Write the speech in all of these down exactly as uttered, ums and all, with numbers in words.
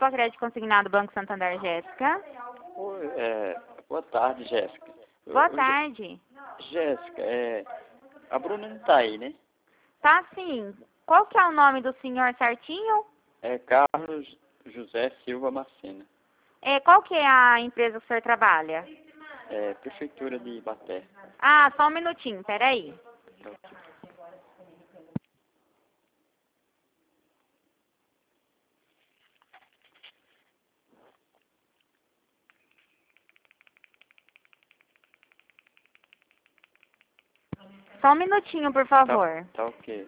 Só crédito consignado Banco Santander, Jéssica. Oi, é, boa tarde, Jéssica. Boa Eu- tarde. Jéssica, é, a Bruna não tá aí, né? Tá sim. Qual que é o nome do senhor certinho? É Carlos José Silva Macena, É, qual que é a empresa que o senhor trabalha? é, Prefeitura de Ibaté. Ah, só um minutinho, peraí. Só um minutinho, por Tá, favor. tá ok.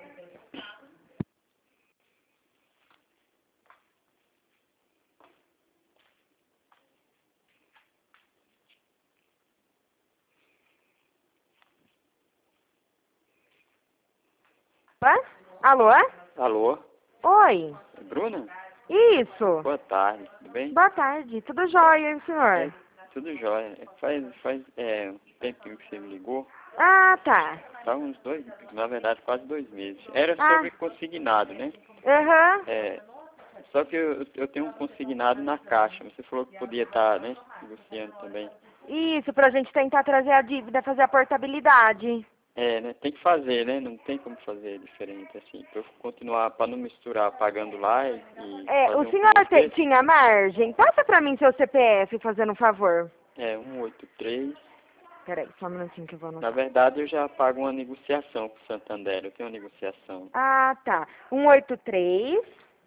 Hã? Alô? Alô, Oi. Bruna? Isso. Boa tarde, tudo bem? Boa tarde. Tudo jóia, hein, senhor? É, tudo jóia. É, Faz, faz é, um tempinho que você me ligou, Ah, tá. tá uns dois, na verdade quase dois meses. Era Ah. sobre consignado, né? Aham. É, só que eu, eu tenho um consignado na caixa. Você falou que podia estar, né, negociando também. Isso, pra gente tentar trazer a dívida, fazer a portabilidade. É, né? Tem que fazer, né? Não tem como fazer diferente, assim. Pra eu continuar, pra não misturar pagando lá e, e É, fazer o um senhor preço te- desse. tinha margem? Passa pra mim seu C P F, fazendo um favor. É, um oito três. Peraí, só um minutinho que eu vou Na anotar. verdade, eu já pago uma negociação com o Santander. Eu tenho uma negociação. Ah, tá. um oito três.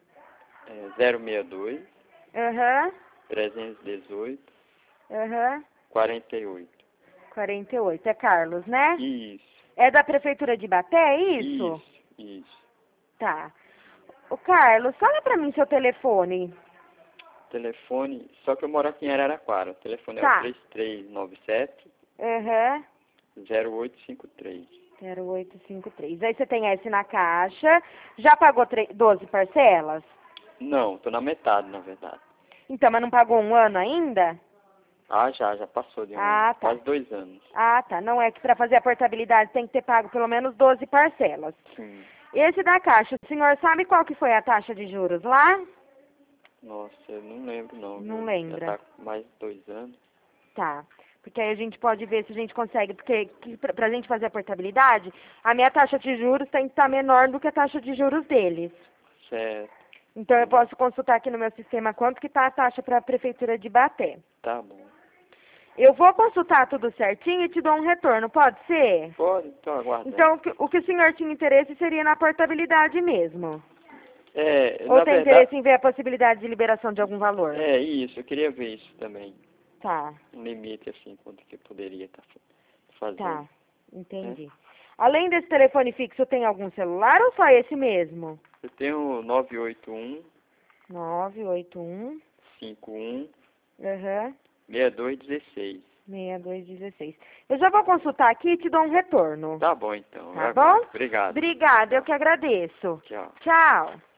É, zero seis dois, Aham. trezentos e dezoito, Aham. quarenta e oito. quarenta e oito. É Carlos, né? Isso, É da Prefeitura de Ibaté, é isso? isso, isso. Tá. Ô, Carlos, fala pra mim seu telefone. Telefone, só que eu moro aqui em Araraquara. O telefone é o Tá. três três nove sete, Aham. zero oito cinco três. zero oito cinco três. Aí você tem esse na caixa. Já pagou tre- doze parcelas? Não, tô na metade, na verdade. Então, mas não pagou um ano ainda? Ah, já, já passou de um Ah, ano, tá. quase dois anos. Ah, tá. Não é que para fazer a portabilidade tem que ter pago pelo menos doze parcelas. Sim. Esse da caixa, o senhor sabe qual que foi a taxa de juros lá? Nossa, eu não lembro não. Não viu? lembra. Já tá com mais de dois anos. Tá. Porque aí a gente pode ver se a gente consegue, porque que, pra, pra gente fazer a portabilidade, a minha taxa de juros tem que estar menor do que a taxa de juros deles. Certo, Então eu posso consultar aqui no meu sistema quanto que tá a taxa para a Prefeitura de Ibaté. tá bom. Eu vou consultar tudo certinho e te dou um retorno, pode ser? Pode, então aguarda. Então, o que, o que o senhor tinha interesse seria na portabilidade mesmo? É, Ou na tem verdade, interesse em ver a possibilidade de liberação de algum valor? é isso, eu queria ver isso também. Tá, Um limite, assim, quanto que eu poderia estar fazendo. tá, entendi. Além desse telefone fixo, tem algum celular ou só esse mesmo? Eu tenho nove oito um, nove oito um, cinco um, aham, seis dois um seis. seis dois um seis. Eu já vou consultar aqui e te dou um retorno. Tá bom, então. Tá eu bom? aguardo. Obrigado. Obrigada, eu que agradeço. Tchau. Tchau.